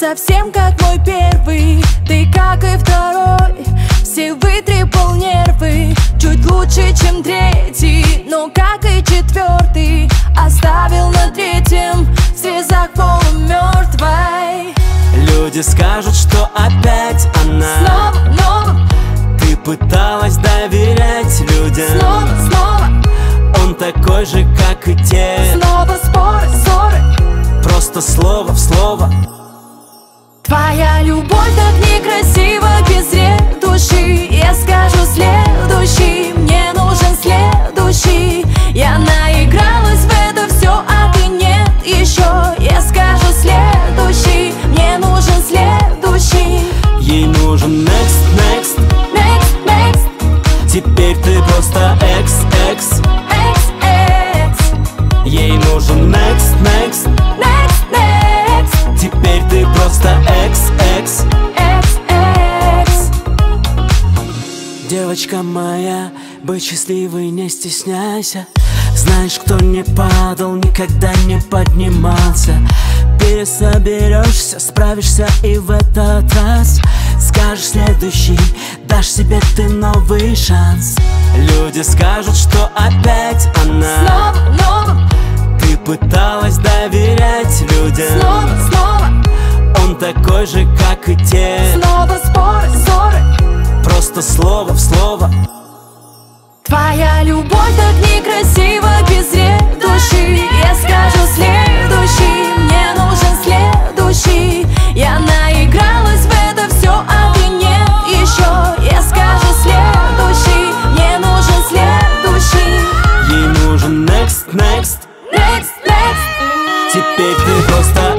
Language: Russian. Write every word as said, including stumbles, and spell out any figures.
совсем как мой первый, ты как и второй. Все вытрепал нервы, чуть лучше, чем третий, но как и четвертый оставил на третьем срезах полумертвой. Люди скажут, что опять она Снова, снова, ты пыталась доверять людям. снова, снова, Он такой же, как и те. снова споры, ссоры, Просто слово в слово. твоя любовь так некрасива без души. Я скажу следующий, мне нужен следующий. Я наигралась в это все, а ты нет еще. Я скажу следующий, мне нужен следующий. Ей нужен next, next. Next, next, Теперь ты просто экс, экс. X, X. Ей нужен next, next. Next, next, Теперь ты просто экс, экс. X, X. Девочка моя, быть счастливой не стесняйся. Знаешь, кто не падал, никогда не поднимался. Пересоберешься, справишься и в этот раз скажешь следующий, дашь себе ты новый шанс. Люди скажут, что опять она Снова, снова, ты пыталась доверять людям. снова, снова, Он такой же, как и те. снова споры, ссоры, Просто слово в слово. твоя любовь так некрасива без души. Я скажу следующий, мне нужен следующий. Я наигралась в это все, а ты нет еще. Я скажу следующий, мне нужен следующий. Ей нужен next, next. Next, next, Теперь ты просто